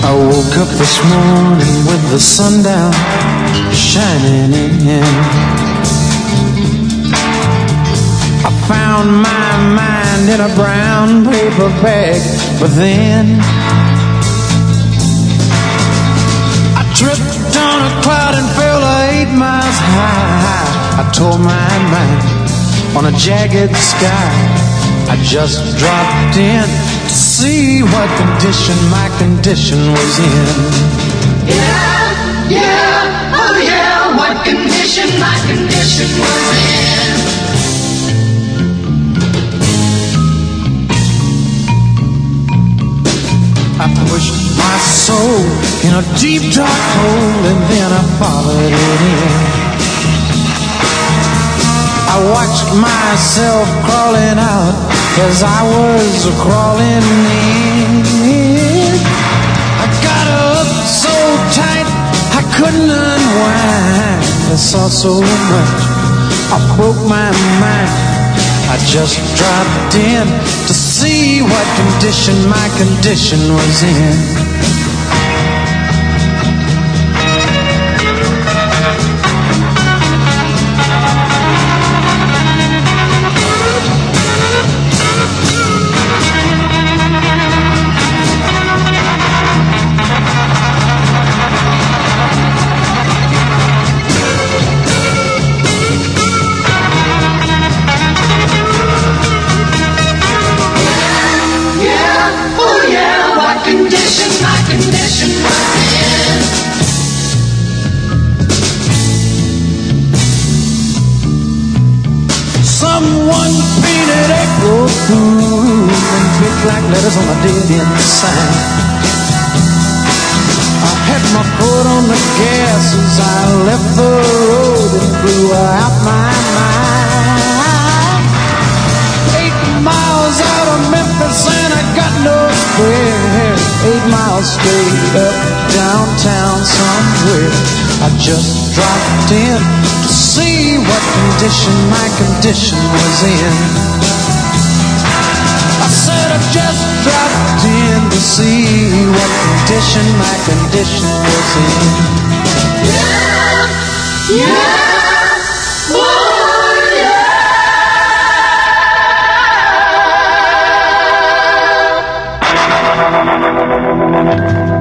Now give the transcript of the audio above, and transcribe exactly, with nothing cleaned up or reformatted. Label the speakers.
Speaker 1: I woke up this morning with the sun down, shining in. I found my mind in a brown paper bag, but then I tripped on a cloud and fell eight miles high. I tore my mind on a jagged sky. I just dropped in to see what condition my condition was in.
Speaker 2: Yeah, yeah, oh yeah, what condition my condition was in.
Speaker 1: I pushed my soul in a deep dark hole and then I followed it in. I watched myself crawling out as I was crawling in. I got up so tight I couldn't unwind. I saw so much, I broke my mind. I just dropped in to see what condition my condition was in. Someone painted April Fool in big black letters on a dead-end sign. I had my foot on the gas as I left the road and blew out my mind. Eight miles out of Memphis and I got no spare. Eight miles straight up downtown somewhere. I just dropped in to see what condition my condition was in. I said I just dropped in to see what condition my condition was in.
Speaker 2: Yeah, yeah, oh yeah.